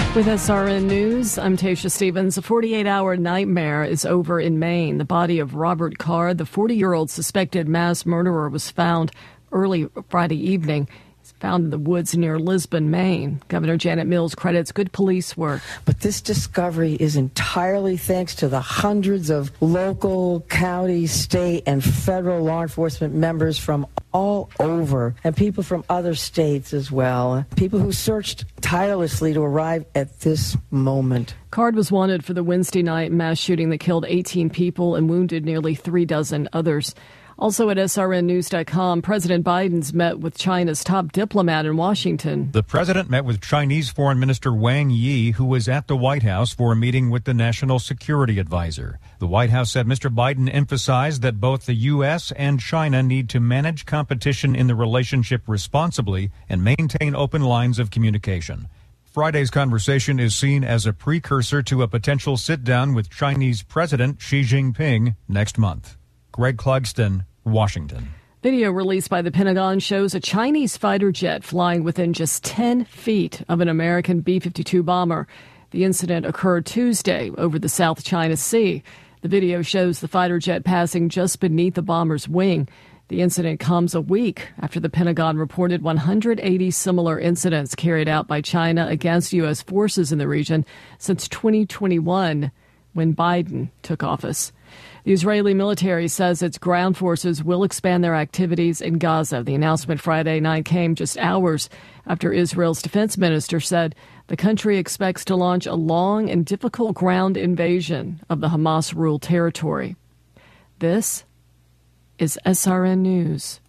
With SRN News, I'm Tasha Stevens. A 48-hour nightmare is over in Maine. The body of Robert Card, the 40-year-old suspected mass murderer, was found early Friday evening. He's found in the woods near Lisbon, Maine. Governor Janet Mills credits good police work. But this discovery is entirely thanks to the hundreds of local, county, state, and federal law enforcement members from all over, and people from other states as well. People who searched tirelessly to arrive at this moment. Card was wanted for the Wednesday night mass shooting that killed 18 people and wounded nearly 36 others. Also at srnnews.com, President Biden's met with China's top diplomat in Washington. The president met with Chinese Foreign Minister Wang Yi, who was at the White House for a meeting with the National Security Advisor. The White House said Mr. Biden emphasized that both the U.S. and China need to manage competition in the relationship responsibly and maintain open lines of communication. Friday's conversation is seen as a precursor to a potential sit-down with Chinese President Xi Jinping next month. Greg Clugston, Washington. Video released by the Pentagon shows a Chinese fighter jet flying within just 10 feet of an American B-52 bomber. The incident occurred Tuesday over the South China Sea. The video shows the fighter jet passing just beneath the bomber's wing. The incident comes a week after the Pentagon reported 180 similar incidents carried out by China against U.S. forces in the region since 2021, when Biden took office. The Israeli military says its ground forces will expand their activities in Gaza. The announcement Friday night came just hours after Israel's defense minister said the country expects to launch a long and difficult ground invasion of the Hamas-ruled territory. This is SRN News.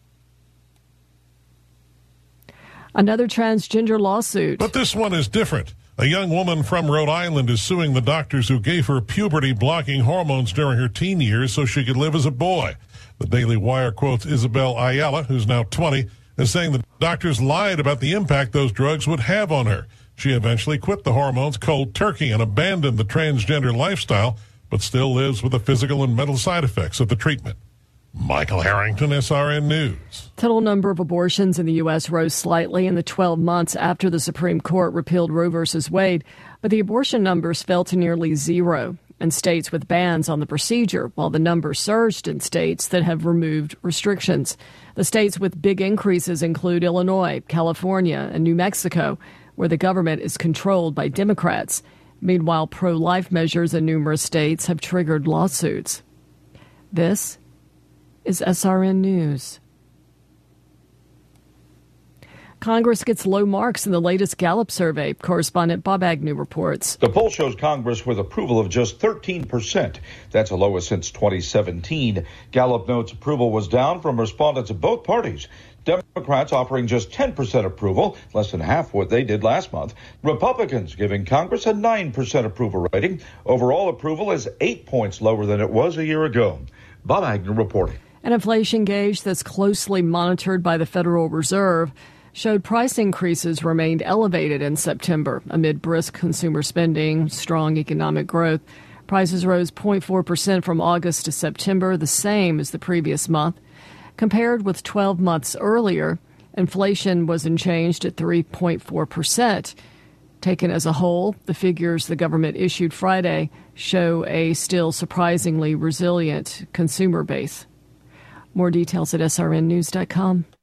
Another transgender lawsuit. But this one is different. A young woman from Rhode Island is suing the doctors who gave her puberty-blocking hormones during her teen years so she could live as a boy. The Daily Wire quotes Isabel Ayala, who's now 20, as saying the doctors lied about the impact those drugs would have on her. She eventually quit the hormones cold turkey and abandoned the transgender lifestyle, but still lives with the physical and mental side effects of the treatment. Michael Harrington, SRN News. Total number of abortions in the U.S. rose slightly in the 12 months after the Supreme Court repealed Roe v. Wade, but the abortion numbers fell to nearly zero in states with bans on the procedure, while the number surged in states that have removed restrictions. The states with big increases include Illinois, California, and New Mexico, where the government is controlled by Democrats. Meanwhile, pro-life measures in numerous states have triggered lawsuits. This is SRN News. Congress gets low marks in the latest Gallup survey. Correspondent Bob Agnew reports. The poll shows Congress with approval of just 13%. That's the lowest since 2017. Gallup notes approval was down from respondents of both parties. Democrats offering just 10% approval, less than half what they did last month. Republicans giving Congress a 9% approval rating. Overall approval is 8 points lower than it was a year ago. Bob Agnew reporting. An inflation gauge that's closely monitored by the Federal Reserve showed price increases remained elevated in September amid brisk consumer spending, strong economic growth. Prices rose 0.4% from August to September, the same as the previous month. Compared with 12 months earlier, inflation was unchanged at 3.4%. Taken as a whole, the figures the government issued Friday show a still surprisingly resilient consumer base. More details at srnnews.com.